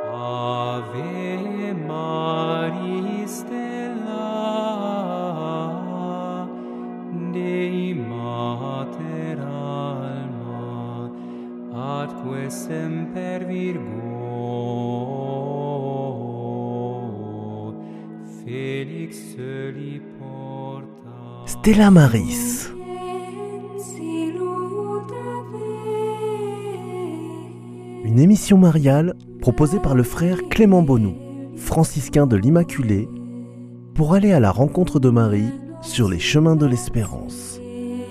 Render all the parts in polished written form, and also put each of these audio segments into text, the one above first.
Ave Maris Stella, Dei Mater Alma, atque semper Virgo, Felix soli porta. Stella Maris. Une émission mariale proposée par le frère Clément Bonou, franciscain de l'Immaculée, pour aller à la rencontre de Marie sur les chemins de l'espérance.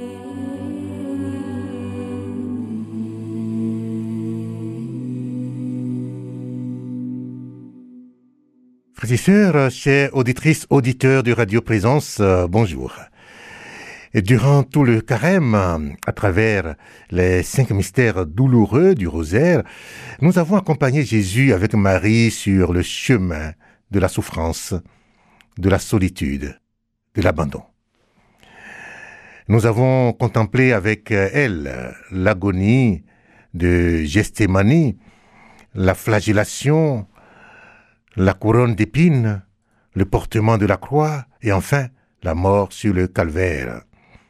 Frères et sœurs, chers auditrices, auditeurs de Radio Présence, bonjour. Et durant tout le carême, à travers les 5 mystères douloureux du rosaire, nous avons accompagné Jésus avec Marie sur le chemin de la souffrance, de la solitude, de l'abandon. Nous avons contemplé avec elle l'agonie de Gethsémani, la flagellation, la couronne d'épines, le portement de la croix et enfin la mort sur le calvaire.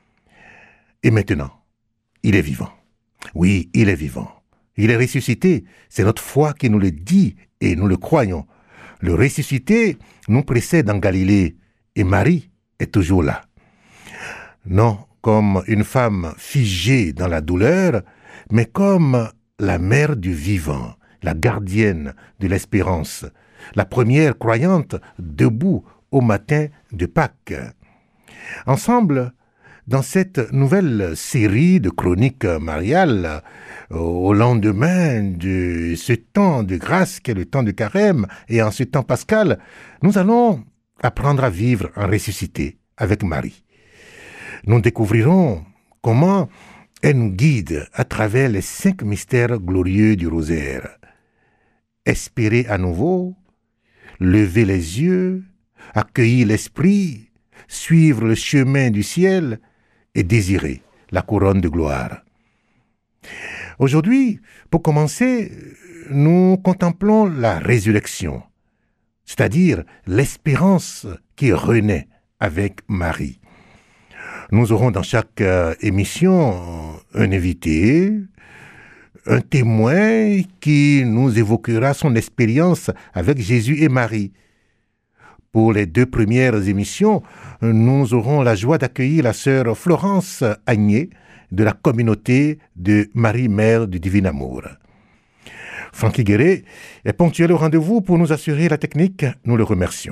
Et maintenant, il est vivant. Oui, il est vivant. Il est ressuscité. C'est notre foi qui nous le dit et nous le croyons. Le ressuscité nous précède en Galilée et Marie est toujours là. Non comme une femme figée dans la douleur, mais comme la mère du vivant, la gardienne de l'espérance, la première croyante debout au matin de Pâques. Ensemble, dans cette nouvelle série de chroniques mariales, au lendemain de ce temps de grâce qu'est le temps de carême et en ce temps pascal, nous allons apprendre à vivre en ressuscité avec Marie. Nous découvrirons comment elle nous guide à travers les 5 mystères glorieux du rosaire. Espérer à nouveau, lever les yeux, accueillir l'esprit, suivre le chemin du ciel et désirer la couronne de gloire. Aujourd'hui, pour commencer, nous contemplons la résurrection, c'est-à-dire l'espérance qui renaît avec Marie. Nous aurons dans chaque émission un invité, un témoin qui nous évoquera son expérience avec Jésus et Marie. Pour les 2 premières émissions, nous aurons la joie d'accueillir la sœur Florence Agné de la communauté de Marie, Mère du Divin Amour. Francky Guéret est ponctuel au rendez-vous pour nous assurer la technique. Nous le remercions.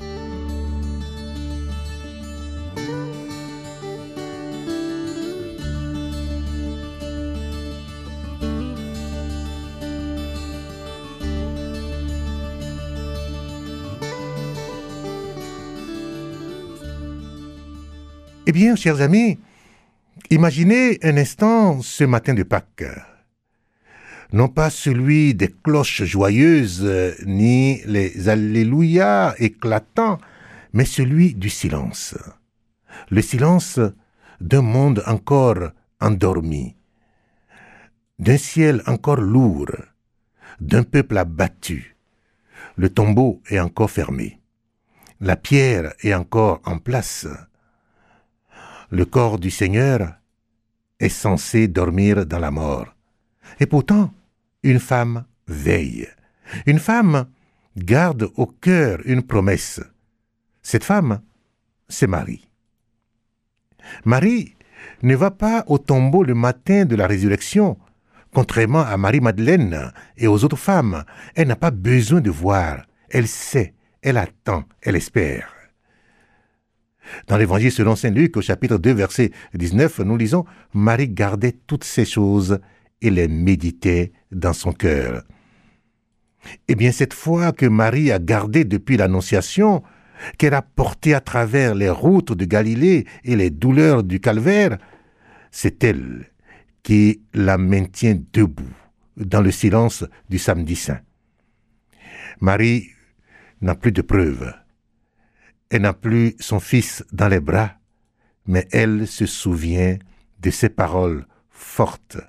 Eh bien, chers amis, imaginez un instant ce matin de Pâques. Non pas celui des cloches joyeuses, ni les alléluia éclatants, mais celui du silence. Le silence d'un monde encore endormi, d'un ciel encore lourd, d'un peuple abattu. Le tombeau est encore fermé. La pierre est encore en place. Le corps du Seigneur est censé dormir dans la mort. Et pourtant, une femme veille. Une femme garde au cœur une promesse. Cette femme, c'est Marie. Marie ne va pas au tombeau le matin de la résurrection. Contrairement à Marie-Madeleine et aux autres femmes, elle n'a pas besoin de voir. Elle sait, elle attend, elle espère. Dans l'Évangile selon saint Luc, au chapitre 2, verset 19, nous lisons « Marie gardait toutes ces choses et les méditait dans son cœur. » Eh bien, cette foi que Marie a gardée depuis l'Annonciation, qu'elle a portée à travers les routes de Galilée et les douleurs du calvaire, c'est elle qui la maintient debout dans le silence du samedi saint. Marie n'a plus de preuves. Elle n'a plus son fils dans les bras, mais elle se souvient de ces paroles fortes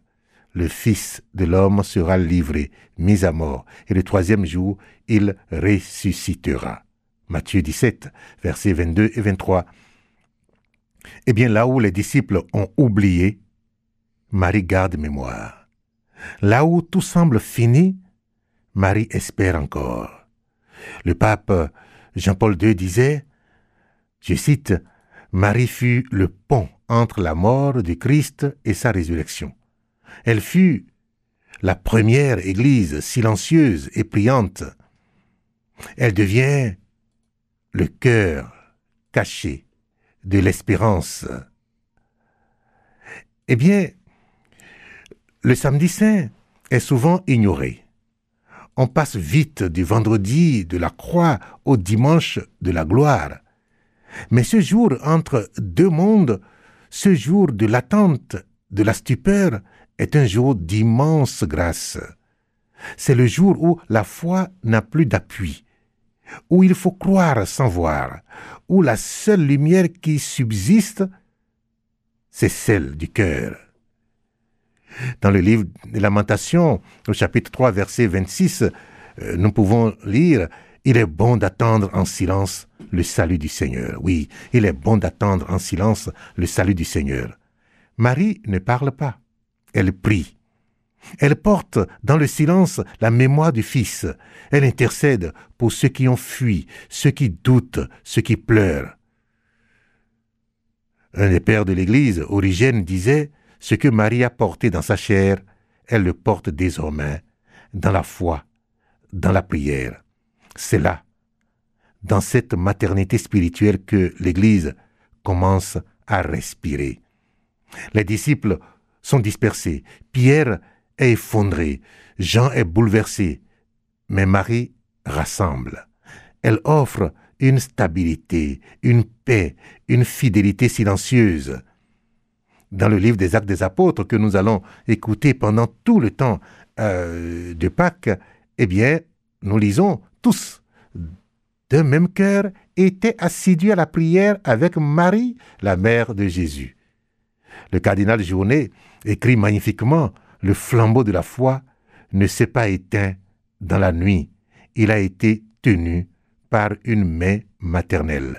le Fils de l'homme sera livré, mis à mort, et le troisième jour, il ressuscitera. Matthieu 17, versets 22 et 23. Eh bien, là où les disciples ont oublié, Marie garde mémoire. Là où tout semble fini, Marie espère encore. Le pape Jean-Paul II disait, je cite, « Marie fut le pont entre la mort du Christ et sa résurrection. Elle fut la première Église silencieuse et priante. Elle devient le cœur caché de l'espérance. » Eh bien, le samedi saint est souvent ignoré. On passe vite du vendredi de la croix au dimanche de la gloire. Mais ce jour entre deux mondes, ce jour de l'attente, de la stupeur, est un jour d'immense grâce. C'est le jour où la foi n'a plus d'appui, où il faut croire sans voir, où la seule lumière qui subsiste, c'est celle du cœur. Dans le livre des Lamentations, au chapitre 3, verset 26, nous pouvons lire « Il est bon d'attendre en silence le salut du Seigneur. » Oui, il est bon d'attendre en silence le salut du Seigneur. Marie ne parle pas, elle prie. Elle porte dans le silence la mémoire du Fils. Elle intercède pour ceux qui ont fui, ceux qui doutent, ceux qui pleurent. Un des pères de l'Église, Origène, disait « Ce que Marie a porté dans sa chair, elle le porte désormais dans la foi, dans la prière. » C'est là, dans cette maternité spirituelle, que l'Église commence à respirer. Les disciples sont dispersés, Pierre est effondré, Jean est bouleversé, mais Marie rassemble. Elle offre une stabilité, une paix, une fidélité silencieuse. Dans le livre des Actes des Apôtres que nous allons écouter pendant tout le temps de Pâques, eh bien, nous lisons tous d'un même cœur étaient assidus à la prière avec Marie, la mère de Jésus. Le cardinal Journet écrit magnifiquement « Le flambeau de la foi ne s'est pas éteint dans la nuit. Il a été tenu par une main maternelle. »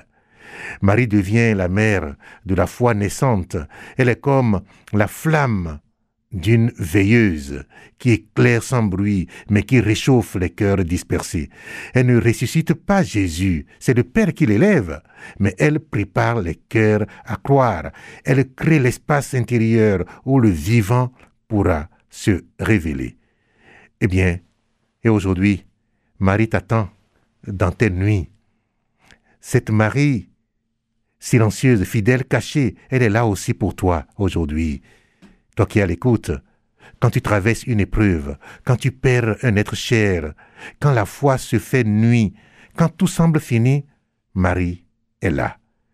Marie devient la mère de la foi naissante. Elle est comme la flamme d'une veilleuse qui éclaire sans bruit, mais qui réchauffe les cœurs dispersés. Elle ne ressuscite pas Jésus, c'est le Père qui l'élève, mais elle prépare les cœurs à croire. Elle crée l'espace intérieur où le vivant pourra se révéler. Eh bien, et aujourd'hui, Marie t'attend dans tes nuits. Cette Marie silencieuse, fidèle, cachée, elle est là aussi pour toi aujourd'hui. Toi qui es à l'écoute, quand tu traverses une épreuve, quand tu perds un être cher, quand la foi se fait nuit, quand tout semble fini, Marie est là.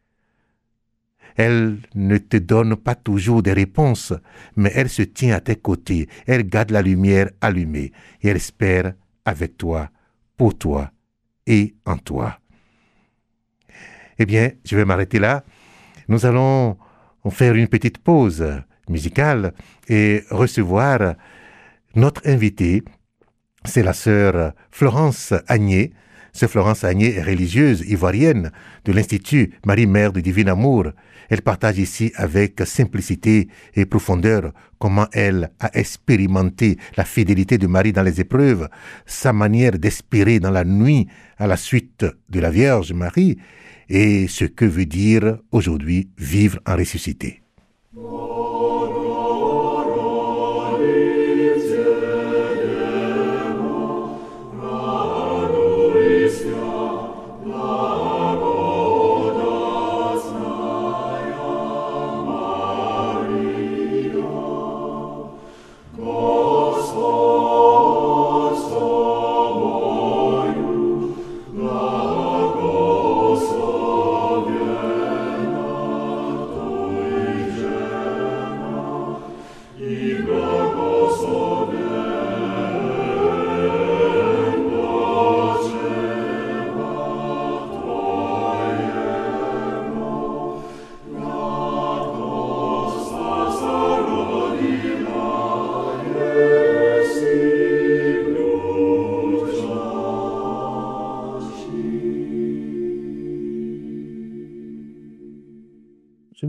Elle ne te donne pas toujours des réponses, mais elle se tient à tes côtés, elle garde la lumière allumée et elle espère avec toi, pour toi et en toi. Eh bien, je vais m'arrêter là. Nous allons faire une petite pause musicale et recevoir notre invitée. C'est la sœur Florence Agné. Sœur Florence Agné est religieuse ivoirienne de l'Institut Marie-Mère du Divin Amour. Elle partage ici avec simplicité et profondeur comment elle a expérimenté la fidélité de Marie dans les épreuves, sa manière d'espérer dans la nuit à la suite de la Vierge Marie et ce que veut dire aujourd'hui vivre en ressuscité.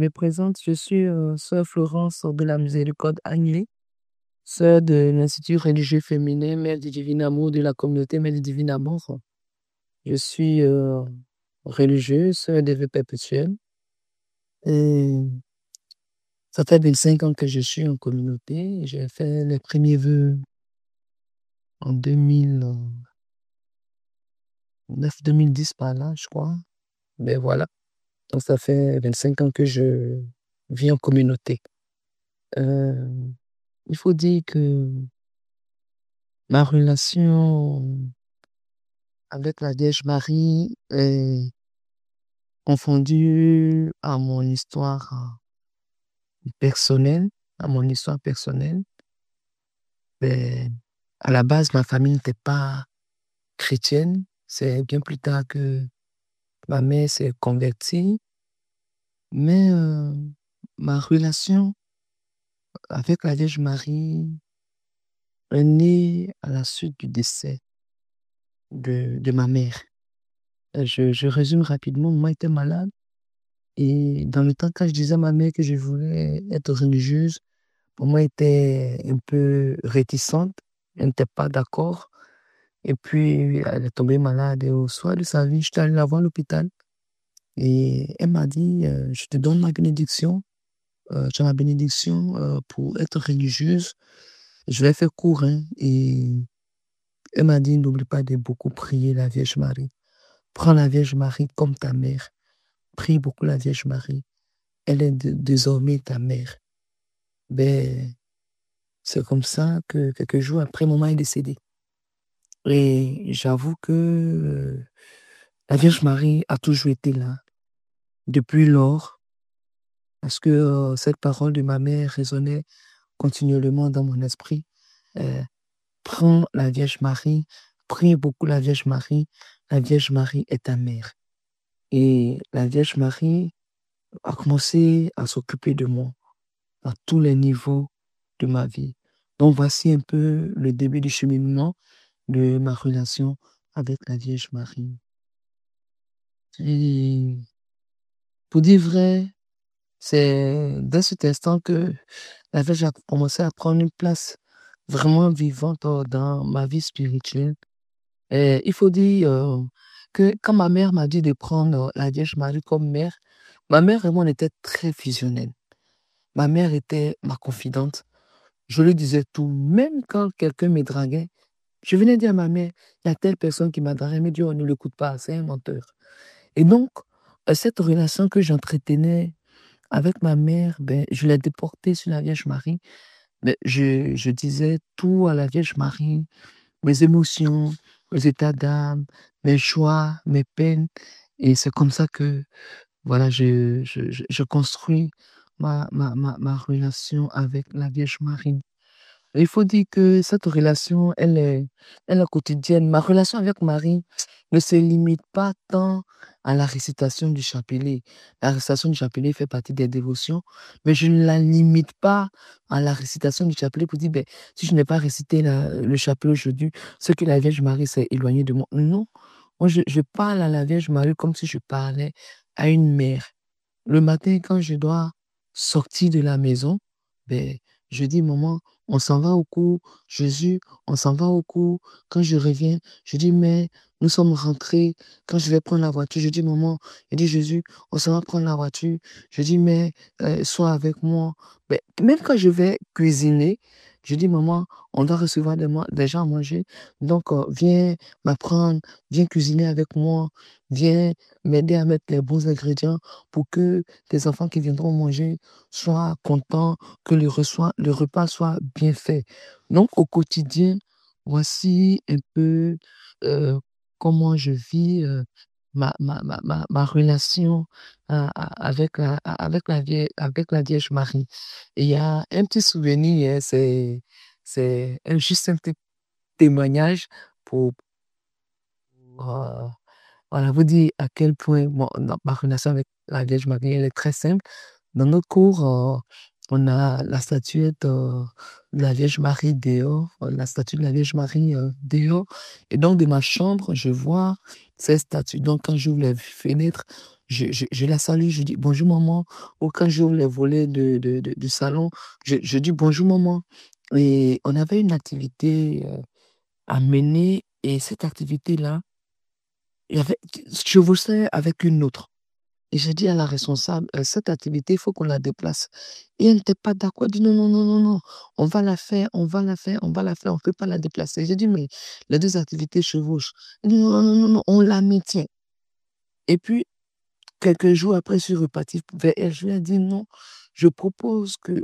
me présente, je suis sœur Florence de la Miséricorde Agnelée, sœur de l'Institut religieux féminin Mère du Divin Amour de la communauté Mère du Divin Amour. Je suis religieuse, sœur des vœux perpétuels. Et ça fait 25 ans que je suis en communauté. J'ai fait les premiers vœux en 2009-2010 par là, je crois. Mais voilà. Donc ça fait 25 ans que je vis en communauté. Il faut dire que ma relation avec la Vierge Marie est confondue à mon histoire personnelle, à mon histoire personnelle. Mais à la base, ma famille n'était pas chrétienne. C'est bien plus tard que ma mère s'est convertie. Mais ma relation avec la Vierge Marie est née à la suite du décès de ma mère. Je résume rapidement. Maman était malade. Et dans le temps, quand je disais à ma mère que je voulais être religieuse, maman était un peu réticente. Elle n'était pas d'accord. Et puis, elle est tombée malade. Et au soir de sa vie, je suis allé la voir à l'hôpital. Et elle m'a dit, je te donne ma bénédiction. Tu as ma bénédiction pour être religieuse. Je l'ai fait court. Hein, et elle m'a dit, n'oublie pas de beaucoup prier la Vierge Marie. Prends la Vierge Marie comme ta mère. Prie beaucoup la Vierge Marie. Elle est désormais ta mère. Ben, c'est comme ça que quelques jours après, maman est décédée. Et j'avoue que la Vierge Marie a toujours été là, depuis lors, parce que cette parole de ma mère résonnait continuellement dans mon esprit. Prends la Vierge Marie, prie beaucoup la Vierge Marie est ta mère. Et la Vierge Marie a commencé à s'occuper de moi à tous les niveaux de ma vie. Donc voici un peu le début du cheminement de ma relation avec la Vierge Marie. Et pour dire vrai, c'est dans cet instant que la Vierge a commencé à prendre une place vraiment vivante dans ma vie spirituelle. Et il faut dire que quand ma mère m'a dit de prendre la Vierge Marie comme mère, ma mère et moi on était très fusionnels. Ma mère était ma confidente. Je lui disais tout, même quand quelqu'un me draguait. Je venais dire à ma mère, il y a telle personne qui m'a dragué, elle me dit, oh, ne l'écoute pas, c'est un menteur. Et donc, cette relation que j'entretenais avec ma mère, ben, je l'ai déportée sur la Vierge Marie. Ben, je disais tout à la Vierge Marie, mes émotions, mes états d'âme, mes choix, mes peines. Et c'est comme ça que voilà, je construis ma relation avec la Vierge Marie. Il faut dire que cette relation, elle est quotidienne. Ma relation avec Marie ne se limite pas tant à la récitation du chapelet. La récitation du chapelet fait partie des dévotions, mais je ne la limite pas à la récitation du chapelet pour dire, ben, si je n'ai pas récité le chapelet aujourd'hui, ce que la Vierge Marie s'est éloignée de moi. Non, moi je parle à la Vierge Marie comme si je parlais à une mère. Le matin, quand je dois sortir de la maison, ben, je dis, maman, on s'en va au cours. Jésus, on s'en va au cours. Quand je reviens, je dis, mais nous sommes rentrés. Quand je vais prendre la voiture, je dis, maman, je dis, Jésus, on s'en va prendre la voiture. Je dis, mais sois avec moi. Ben, même quand je vais cuisiner, je dis, maman, on doit recevoir des gens à manger. Donc, viens m'apprendre, viens cuisiner avec moi, viens m'aider à mettre les bons ingrédients pour que les enfants qui viendront manger soient contents, que le repas soit bien fait. Donc, au quotidien, voici un peu comment je vis ma relation avec la Vierge Marie. Et il y a un petit souvenir, hein, c'est juste un petit témoignage pour euh, voilà, vous dire à quel point ma relation avec la Vierge Marie, elle est très simple. Dans notre cours, on a la statuette de la Vierge Marie dehors, la statue de la Vierge Marie dehors. Et donc, de ma chambre, je vois cette statue. Donc, quand j'ouvre les fenêtres, je la salue, je dis bonjour maman. Ou quand j'ouvre les volets du salon, je dis bonjour maman. Et on avait une activité à mener. Et cette activité-là, chevauchait avec une autre. Et j'ai dit à la responsable, cette activité, il faut qu'on la déplace. Et elle n'était pas d'accord. Elle dit non, non, non, non, non, on va la faire, on va la faire, on va la faire, on ne peut pas la déplacer. J'ai dit, mais les deux activités chevauchent. Elle dit non, non, non, non, non, on la maintient. Et puis, quelques jours après, je suis reparti vers elle. Je lui ai dit non, je propose qu'on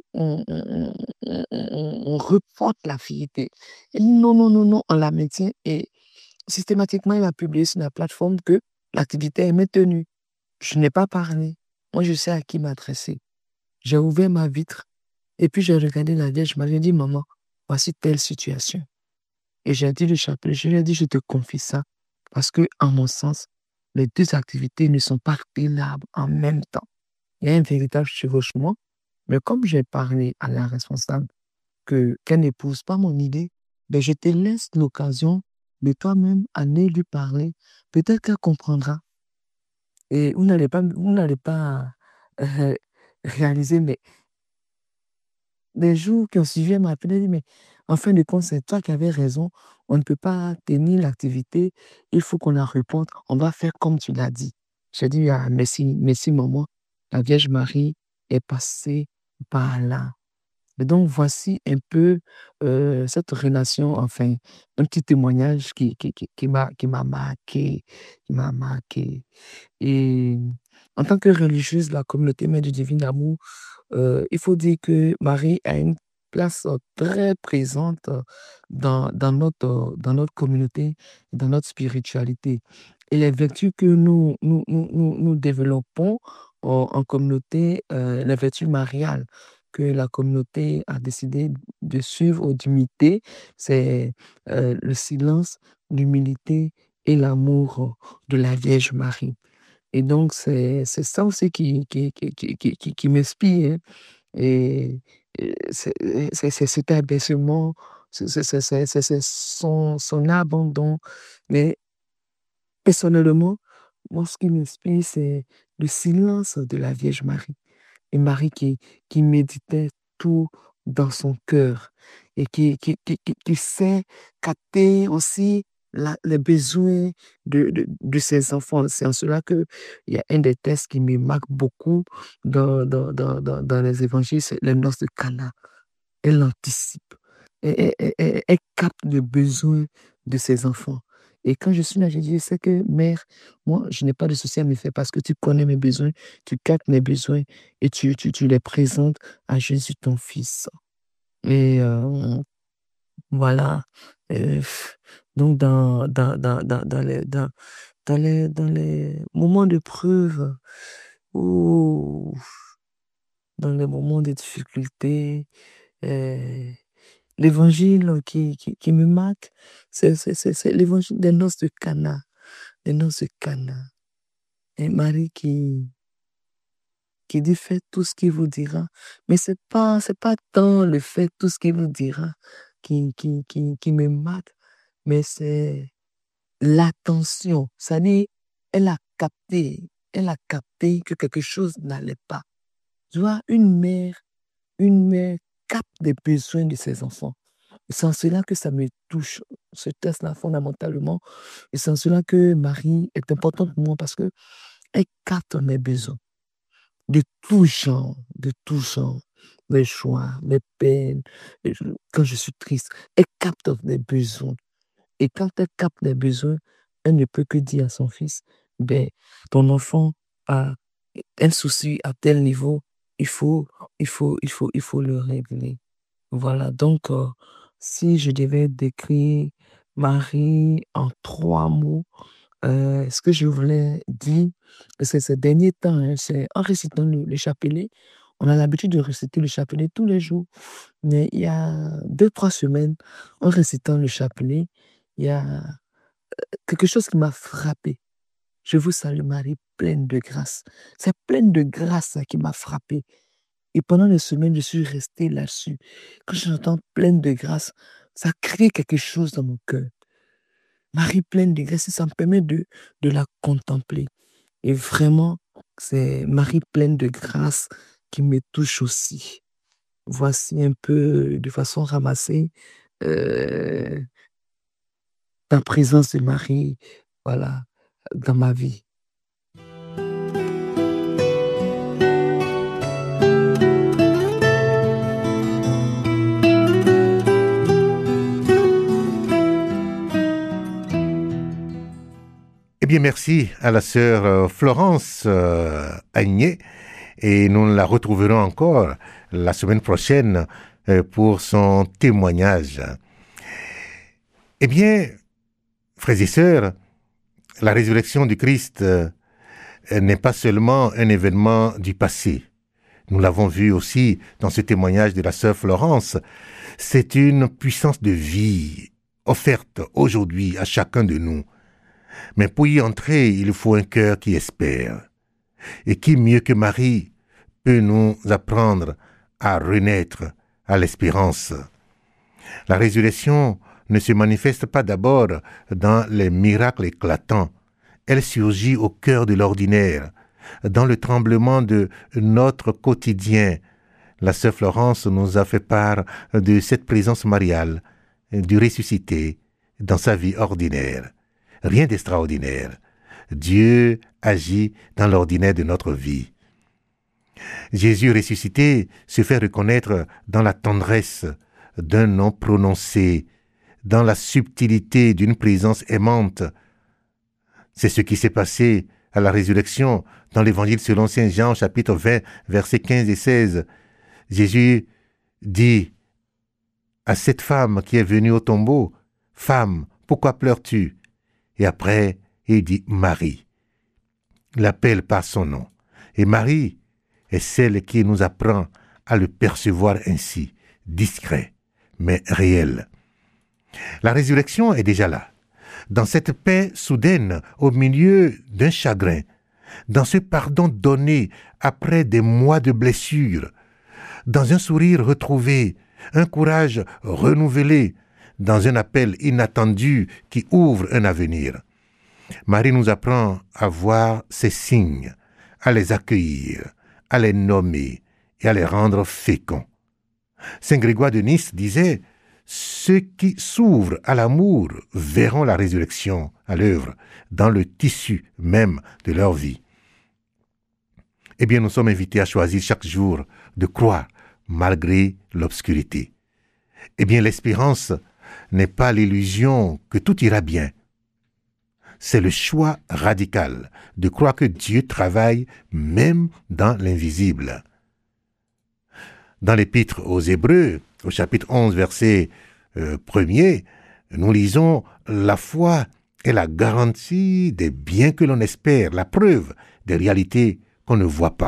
on reporte l'activité. Elle dit non, non, non, non, on la maintient. Et systématiquement, il a publié sur la plateforme que l'activité est maintenue. Je n'ai pas parlé. Moi, je sais à qui m'adresser. J'ai ouvert ma vitre et puis j'ai regardé la Vierge. Je m'avais dit, maman, voici telle situation. Et j'ai dit le chapelet, je lui ai dit, je te confie ça parce que, en mon sens, les deux activités ne sont pas pilables en même temps. Il y a un véritable chevauchement, mais comme j'ai parlé à la responsable qu'elle n'épouse pas mon idée, ben je te laisse l'occasion de toi-même aller lui parler. Peut-être qu'elle comprendra. Et vous n'allez pas euh, réaliser, mais les jours qui ont suivi, elle m'a appelé, elle dit, mais en fin de compte, c'est toi qui avais raison. On ne peut pas tenir l'activité. Il faut qu'on la réponde. On va faire comme tu l'as dit. J'ai dit, ah, merci, merci, maman. La Vierge Marie est passée par là. Et donc, voici un peu cette relation, enfin, un petit témoignage qui m'a marqué, qui m'a marqué. Et en tant que religieuse de la communauté Mère du Divin Amour, il faut dire que Marie a une place très présente dans notre communauté, dans notre spiritualité. Et les vertus que nous développons en communauté, les vertus mariales que la communauté a décidé de suivre ou d'imiter, c'est le silence, l'humilité et l'amour de la Vierge Marie. Et donc, c'est ça aussi qui m'inspire, hein. Et, c'est cet abaissement, c'est son abandon. Mais personnellement, moi, ce qui m'inspire, c'est le silence de la Vierge Marie. Et Marie qui méditait tout dans son cœur et qui sait capter aussi les besoins de ses enfants. C'est en cela qu'il y a un des textes qui me marque beaucoup dans les évangiles, c'est les noces de Cana. Elle anticipe. Elle capte le besoin de ses enfants. Et quand je suis là, je dis, c'est que mère, moi, je n'ai pas de souci à me faire parce que tu connais mes besoins, tu captes mes besoins et tu les présentes à Jésus, ton fils. Et voilà. Euh, donc, dans les moments de preuve ou dans les moments de difficulté, euh, l'évangile qui me marque, c'est l'évangile des noces de Cana. Des noces de Cana. Et Marie qui dit faites tout ce qu'il vous dira. Mais c'est pas tant le fait tout ce qu'il vous dira qui me marque, mais c'est l'attention. C'est-à-dire, elle a capté que quelque chose n'allait pas. Tu vois, une mère capte les besoins de ses enfants. Et c'est en cela que ça me touche, ce test-là, fondamentalement. Et c'est en cela que Marie est importante pour moi parce que elle capte mes besoins de tout genre, mes joies, mes peines, quand je suis triste. Elle capte mes besoins. Et quand elle capte les besoins, elle ne peut que dire à son fils, ben, ton enfant a un souci à tel niveau, il faut, il faut le régler. Voilà, donc, si je devais décrire Marie en 3 mots, ce que je voulais dire, c'est ces derniers temps, hein, c'est en récitant le chapelet, on a l'habitude de réciter le chapelet tous les jours, mais il y a 2, 3 semaines, en récitant le chapelet, il y a quelque chose qui m'a frappé. Je vous salue Marie, pleine de grâce. C'est pleine de grâce ça, qui m'a frappé. Et pendant des semaines, je suis restée là-dessus. Quand j'entends pleine de grâce, ça crée quelque chose dans mon cœur. Marie pleine de grâce, ça me permet de la contempler. Et vraiment, c'est Marie pleine de grâce qui me touche aussi. Voici un peu, de façon ramassée, euh, la présence de Marie, voilà, dans ma vie. Eh bien, merci à la sœur Florence Agné, et nous la retrouverons encore la semaine prochaine pour son témoignage. Eh bien, frères et sœurs, la résurrection du Christ n'est pas seulement un événement du passé. Nous l'avons vu aussi dans ce témoignage de la sœur Florence. C'est une puissance de vie offerte aujourd'hui à chacun de nous. Mais pour y entrer, il faut un cœur qui espère. Et qui mieux que Marie peut nous apprendre à renaître à l'espérance. La résurrection ne se manifeste pas d'abord dans les miracles éclatants. Elle surgit au cœur de l'ordinaire, dans le tremblement de notre quotidien. La sœur Florence nous a fait part de cette présence mariale, du ressuscité, dans sa vie ordinaire. Rien d'extraordinaire. Dieu agit dans l'ordinaire de notre vie. Jésus ressuscité se fait reconnaître dans la tendresse d'un nom prononcé, dans la subtilité d'une présence aimante. C'est ce qui s'est passé à la résurrection dans l'évangile selon saint Jean, chapitre 20, versets 15 et 16. Jésus dit à cette femme qui est venue au tombeau, « Femme, pourquoi pleures-tu » Et après, il dit « Marie ». Il l'appelle par son nom. Et Marie est celle qui nous apprend à le percevoir ainsi, discret, mais réel. La résurrection est déjà là, dans cette paix soudaine au milieu d'un chagrin, dans ce pardon donné après des mois de blessures, dans un sourire retrouvé, un courage renouvelé, dans un appel inattendu qui ouvre un avenir. Marie nous apprend à voir ces signes, à les accueillir, à les nommer et à les rendre féconds. Saint Grégoire de Nice disait « Ceux qui s'ouvrent à l'amour verront la résurrection à l'œuvre dans le tissu même de leur vie. » Eh bien, nous sommes invités à choisir chaque jour de croire malgré l'obscurité. Eh bien, l'espérance n'est pas l'illusion que tout ira bien. C'est le choix radical de croire que Dieu travaille même dans l'invisible. Dans l'épître aux Hébreux, au chapitre 11, verset 1er, nous lisons « La foi est la garantie des biens que l'on espère, la preuve des réalités qu'on ne voit pas. »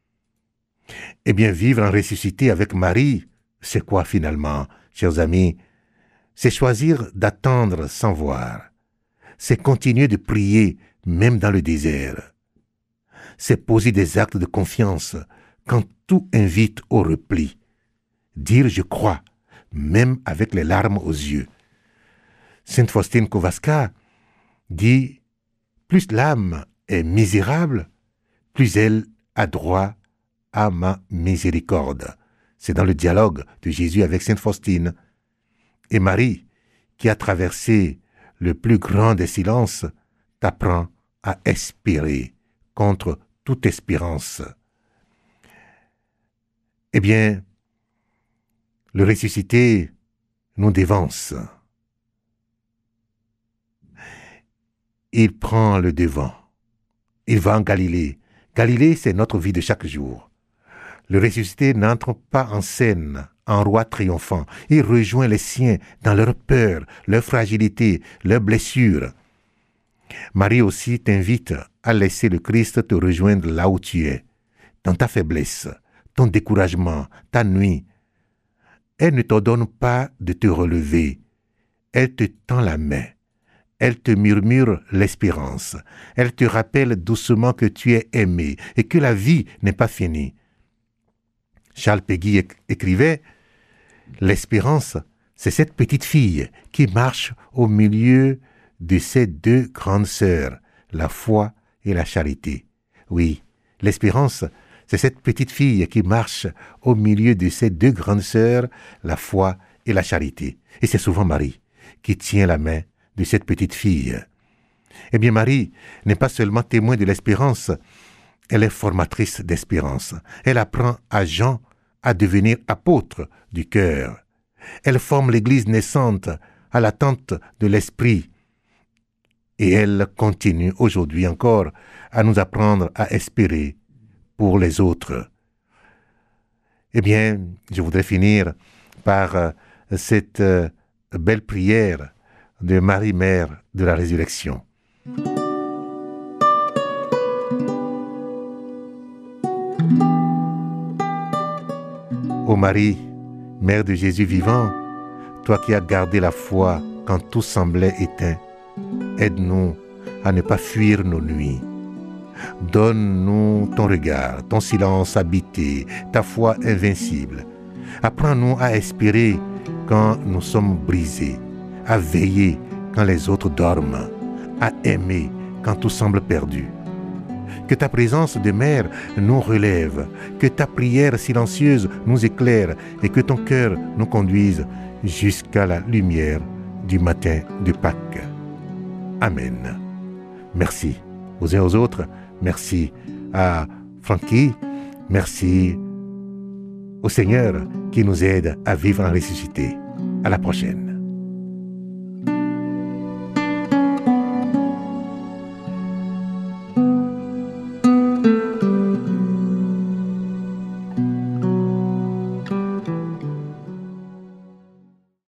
Eh bien, vivre en ressuscité avec Marie, c'est quoi finalement, chers amis? C'est choisir d'attendre sans voir. C'est continuer de prier même dans le désert. C'est poser des actes de confiance quand tout invite au repli. Dire « je crois » même avec les larmes aux yeux. Sainte Faustine Kowalska dit « Plus l'âme est misérable, plus elle a droit à ma miséricorde. » C'est dans le dialogue de Jésus avec Sainte Faustine. Et Marie, qui a traversé le plus grand des silences, t'apprend à espérer contre toute espérance. Eh bien, le ressuscité nous dévance. Il prend le devant. Il va en Galilée. Galilée, c'est notre vie de chaque jour. Le ressuscité n'entre pas en scène en roi triomphant. Il rejoint les siens dans leur peur, leur fragilité, leurs blessures. Marie aussi t'invite à laisser le Christ te rejoindre là où tu es, dans ta faiblesse, ton découragement, ta nuit. Elle ne t'ordonne pas de te relever. Elle te tend la main. Elle te murmure l'espérance. Elle te rappelle doucement que tu es aimé et que la vie n'est pas finie. Charles Péguy écrivait « L'espérance, c'est cette petite fille qui marche au milieu de ses deux grandes sœurs, la foi et la charité. » Oui, l'espérance, c'est cette petite fille qui marche au milieu de ses deux grandes sœurs, la foi et la charité. Et c'est souvent Marie qui tient la main de cette petite fille. Eh bien, Marie n'est pas seulement témoin de l'espérance, elle est formatrice d'espérance. Elle apprend à Jean à devenir apôtre du cœur. Elle forme l'Église naissante à l'attente de l'Esprit. Et elle continue aujourd'hui encore à nous apprendre à espérer pour les autres. Eh bien, je voudrais finir par cette belle prière de Marie, Mère de la Résurrection. Ô Marie, Mère de Jésus vivant, toi qui as gardé la foi quand tout semblait éteint, aide-nous à ne pas fuir nos nuits. Donne-nous ton regard, ton silence habité, ta foi invincible. Apprends-nous à espérer quand nous sommes brisés, à veiller quand les autres dorment, à aimer quand tout semble perdu. Que ta présence de mère nous relève, que ta prière silencieuse nous éclaire et que ton cœur nous conduise jusqu'à la lumière du matin de Pâques. Amen. Merci aux uns aux autres. Merci à Francky. Merci au Seigneur qui nous aide à vivre en ressuscité. À la prochaine.